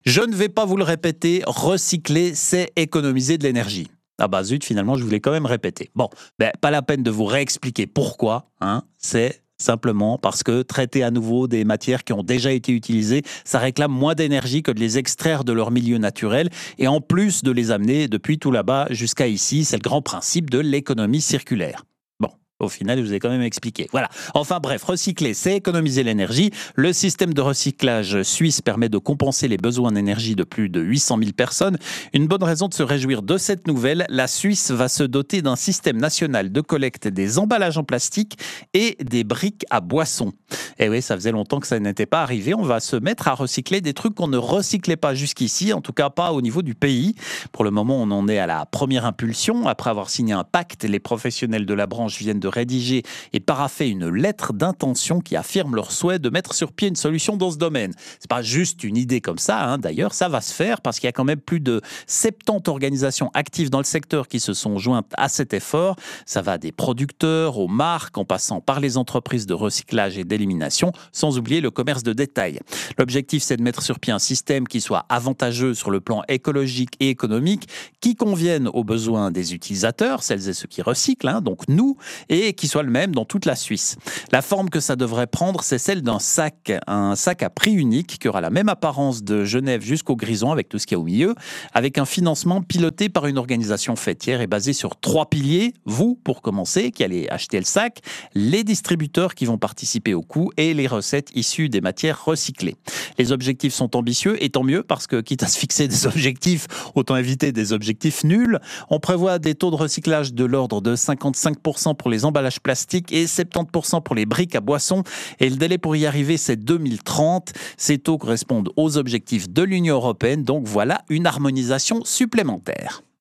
Je ne vais pas vous le répéter, recycler, c'est économiser de l'énergie. Ah bah zut, finalement, je voulais quand même répéter. Bon, pas la peine de vous réexpliquer pourquoi, hein, c'est simplement parce que traiter à nouveau des matières qui ont déjà été utilisées, ça réclame moins d'énergie que de les extraire de leur milieu naturel et en plus de les amener depuis tout là-bas jusqu'à ici, c'est le grand principe de l'économie circulaire. Bon, au final, je vous ai quand même expliqué. Voilà. Enfin bref, recycler, c'est économiser l'énergie. Le système de recyclage suisse permet de compenser les besoins d'énergie de plus de 800 000 personnes. Une bonne raison de se réjouir de cette nouvelle, la Suisse va se doter d'un système national de collecte des emballages en plastique et des briques à boissons. Et oui, ça faisait longtemps que ça n'était pas arrivé. On va se mettre à recycler des trucs qu'on ne recyclait pas jusqu'ici, en tout cas pas au niveau du pays. Pour le moment, on en est à la première impulsion. Après avoir signé un pacte, les professionnels de la branche viennent de rédiger et paraffer une lettre d'intention qui affirme leur souhait de mettre sur pied une solution dans ce domaine. C'est pas juste une idée comme ça, hein. D'ailleurs, ça va se faire parce qu'il y a quand même plus de 70 organisations actives dans le secteur qui se sont jointes à cet effort. Ça va des producteurs aux marques, en passant par les entreprises de recyclage et d'élimination, sans oublier le commerce de détail. L'objectif, c'est de mettre sur pied un système qui soit avantageux sur le plan écologique et économique, qui convienne aux besoins des utilisateurs, celles et ceux qui recyclent, hein, donc nous, et qui soit le même dans toute la Suisse. La forme que ça devrait prendre, c'est celle d'un sac, un sac à prix unique qui aura la même apparence de Genève jusqu'au Grison avec tout ce qu'il y a au milieu, avec un financement piloté par une organisation fêtière et basé sur 3 piliers. Vous, pour commencer, qui allez acheter le sac, les distributeurs qui vont participer au coût et les recettes issues des matières recyclées. Les objectifs sont ambitieux et tant mieux parce que quitte à se fixer des objectifs, autant éviter des objectifs nuls. On prévoit des taux de recyclage de l'ordre de 55% pour les emballages plastiques et 70% pour les briques à boissons. Et le délai pour y arriver, c'est 2030. Ces taux correspondent aux objectifs de l'Union européenne. Donc voilà une harmonisation supplémentaire.